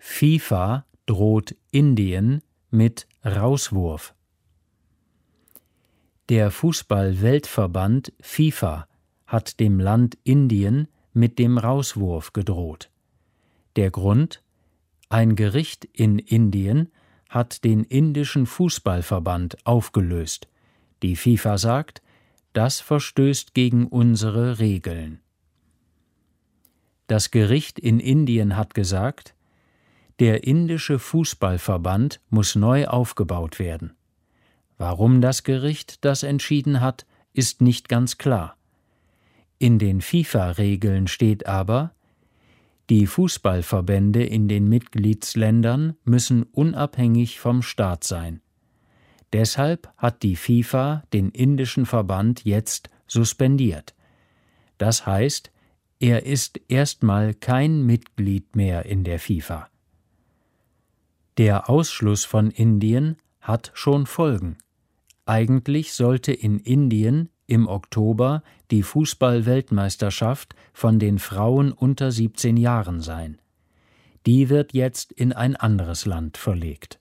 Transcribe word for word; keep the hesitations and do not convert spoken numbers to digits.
FIFA droht Indien mit Rauswurf. Der Fußball-Weltverband FIFA hat dem Land Indien mit dem Rauswurf gedroht. Der Grund? Ein Gericht in Indien hat den indischen Fußballverband aufgelöst. Die FIFA sagt, das verstößt gegen unsere Regeln. Das Gericht in Indien hat gesagt, der indische Fußballverband muss neu aufgebaut werden. Warum das Gericht das entschieden hat, ist nicht ganz klar. In den FIFA-Regeln steht aber, die Fußballverbände in den Mitgliedsländern müssen unabhängig vom Staat sein. Deshalb hat die FIFA den indischen Verband jetzt suspendiert. Das heißt, er ist erstmal kein Mitglied mehr in der FIFA. Der Ausschluss von Indien hat schon Folgen. Eigentlich sollte in Indien im Oktober die Fußball-Weltmeisterschaft von den Frauen unter siebzehn Jahren sein. Die wird jetzt in ein anderes Land verlegt.